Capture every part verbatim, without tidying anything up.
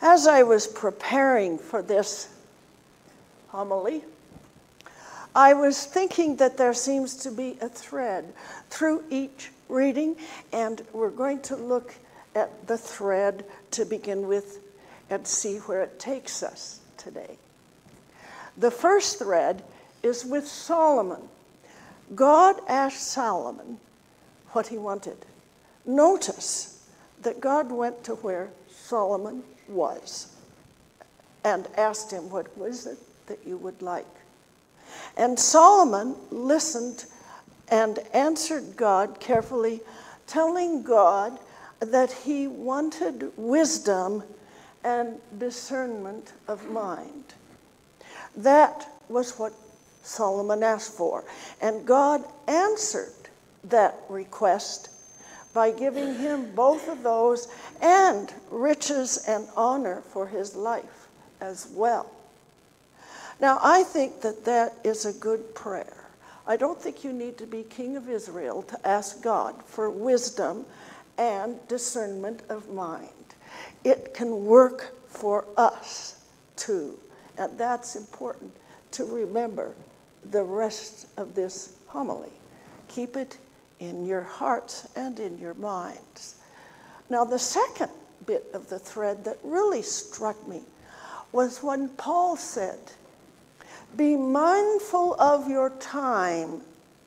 As I was preparing for this homily, I was thinking that there seems to be a thread through each reading, and we're going to look at the thread to begin with and see where it takes us today. The first thread is with Solomon. God asked Solomon what he wanted. Notice that God went to where Solomon was and asked him, what was it that you would like? And Solomon listened and answered God carefully, telling God that he wanted wisdom and discernment of mind. That was what Solomon asked for. And God answered that request by giving him both of those and riches and honor for his life as well. Now, I think that that is a good prayer. I don't think you need to be king of Israel to ask God for wisdom and discernment of mind. It can work for us too. And that's important to remember the rest of this homily. Keep it in your hearts and in your minds. Now, the second bit of the thread that really struck me was when Paul said, be mindful of your time,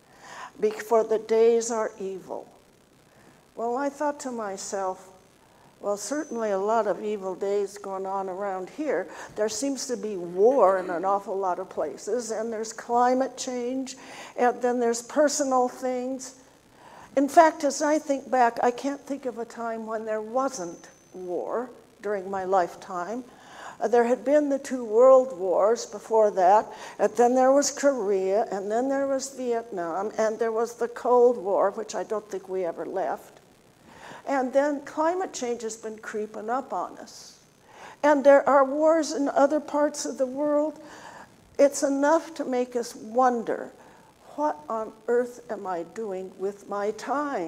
for the days are evil. Well, I thought to myself, well, certainly a lot of evil days going on around here. There seems to be war in an awful lot of places, and there's climate change, and then there's personal things. In fact, as I think back, I can't think of a time when there wasn't war during my lifetime. Uh, there had been the two world wars before that, and then there was Korea, and then there was Vietnam, and there was the Cold War, which I don't think we ever left. And then climate change has been creeping up on us. And there are wars in other parts of the world. It's enough to make us wonder, what on earth am I doing with my time?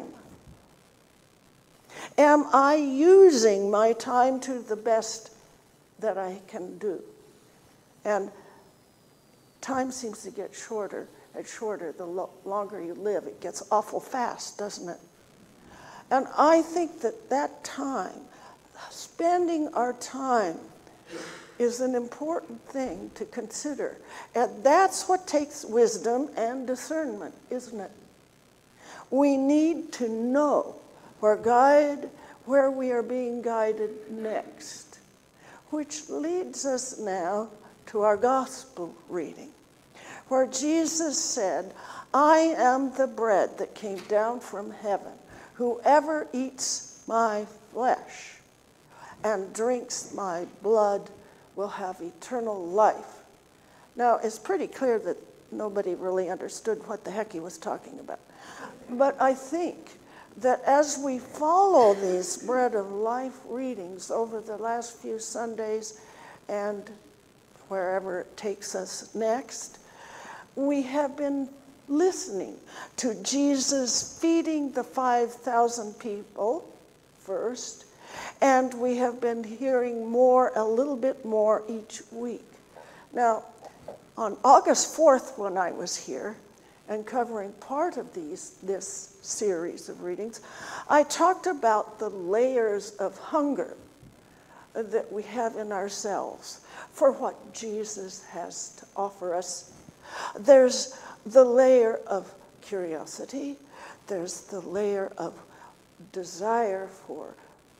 Am I using my time to the best that I can do? And time seems to get shorter and shorter the lo- longer you live. It gets awful fast, doesn't it? And I think that that time, spending our time, is an important thing to consider. And that's what takes wisdom and discernment, isn't it? We need to know where guide, where we are being guided next, which leads us now to our gospel reading, where Jesus said, I am the bread that came down from heaven. Whoever eats my flesh and drinks my blood will have eternal life. Now, it's pretty clear that nobody really understood what the heck he was talking about. But I think that as we follow these Bread of Life readings over the last few Sundays and wherever it takes us next, we have been listening to Jesus feeding the five thousand people first, and we have been hearing more, a little bit more each week. Now, on August fourth, when I was here and covering part of these this series of readings, I talked about the layers of hunger that we have in ourselves for what Jesus has to offer us. There's the layer of curiosity, there's the layer of desire for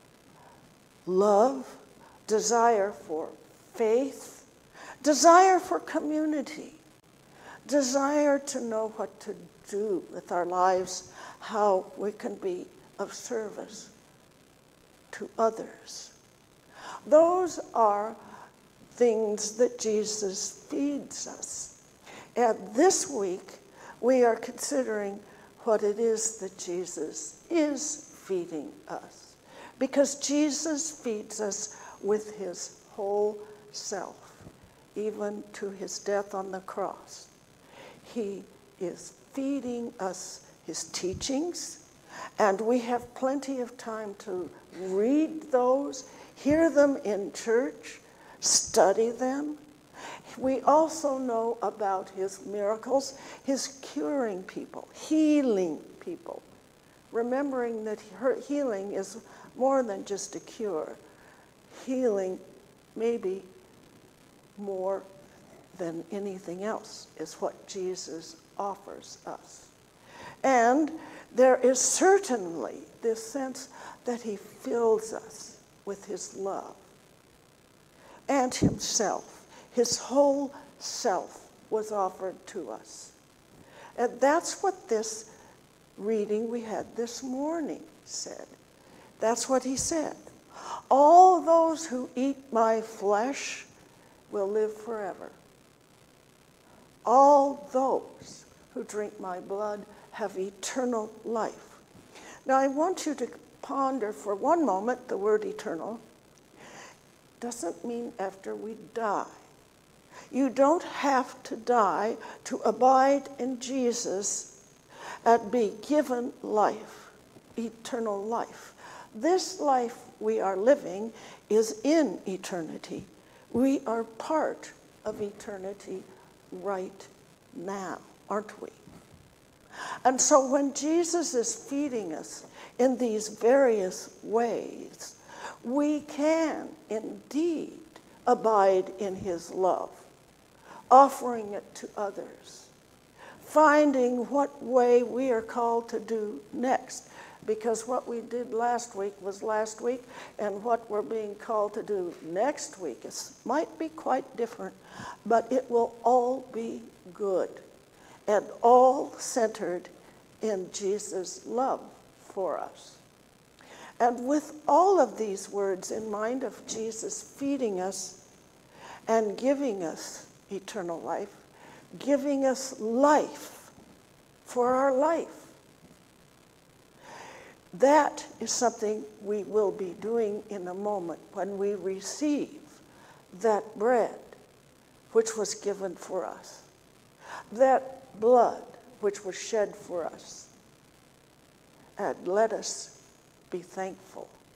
love, desire for faith, desire for community, desire to know what to do with our lives, how we can be of service to others. Those are things that Jesus feeds us. And this week, we are considering what it is that Jesus is feeding us. Because Jesus feeds us with his whole self, even to his death on the cross. He is feeding us his teachings, and we have plenty of time to read those, hear them in church, study them. We also know about his miracles, his curing people, healing people, remembering that her healing is more than just a cure. Healing maybe more than anything else is what Jesus offers us. And there is certainly this sense that he fills us with his love and himself. His whole self was offered to us. And that's what this reading we had this morning said. That's what he said. All those who eat my flesh will live forever. All those who drink my blood have eternal life. Now I want you to ponder for one moment the word eternal. Doesn't mean after we die. You don't have to die to abide in Jesus and be given life, eternal life. This life we are living is in eternity. We are part of eternity right now, aren't we? And so when Jesus is feeding us in these various ways, we can indeed abide in his love, offering it to others, finding what way we are called to do next. Because what we did last week was last week, and what we're being called to do next week is, might be quite different, but it will all be good and all centered in Jesus' love for us. And with all of these words in mind of Jesus feeding us and giving us eternal life, giving us life for our life, that is something we will be doing in a moment when we receive that bread which was given for us, that blood which was shed for us. And let us be thankful